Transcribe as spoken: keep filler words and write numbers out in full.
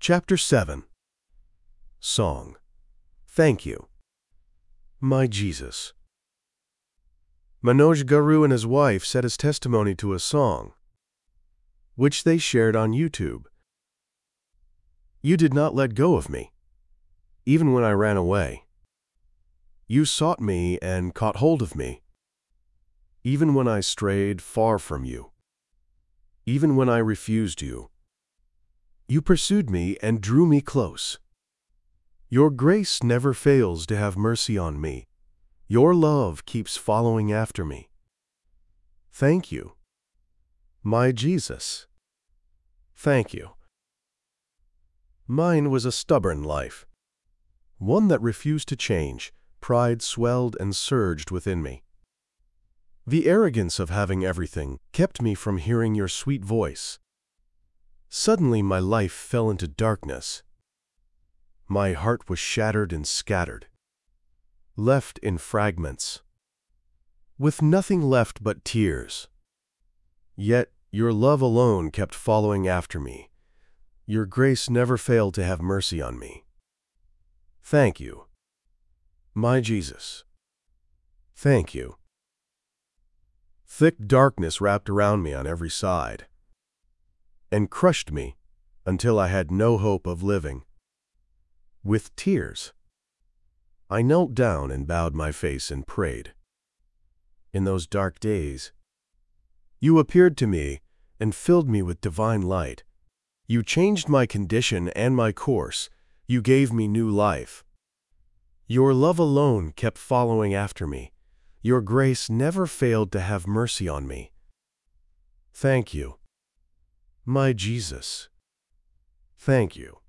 Chapter seven. Song. Thank You. My Jesus. Manoj Guru and his wife set his testimony to a song, which they shared on YouTube. You did not let go of me, even when I ran away. You sought me and caught hold of me, even when I strayed far from you, even when I refused you. You pursued me and drew me close. Your grace never fails to have mercy on me. Your love keeps following after me. Thank you, my Jesus. Thank you. Mine was a stubborn life, one that refused to change. Pride swelled and surged within me. The arrogance of having everything kept me from hearing your sweet voice. Suddenly my life fell into darkness. My heart was shattered and scattered, left in fragments, with nothing left but tears. Yet your love alone kept following after me. Your grace never failed to have mercy on me. Thank you, my Jesus. Thank you. Thick darkness wrapped around me on every side and crushed me until I had no hope of living. With tears, I knelt down and bowed my face and prayed. In those dark days, you appeared to me and filled me with divine light. You changed my condition and my course. You gave me new life. Your love alone kept following after me. Your grace never failed to have mercy on me. Thank you, my Jesus. Thank you.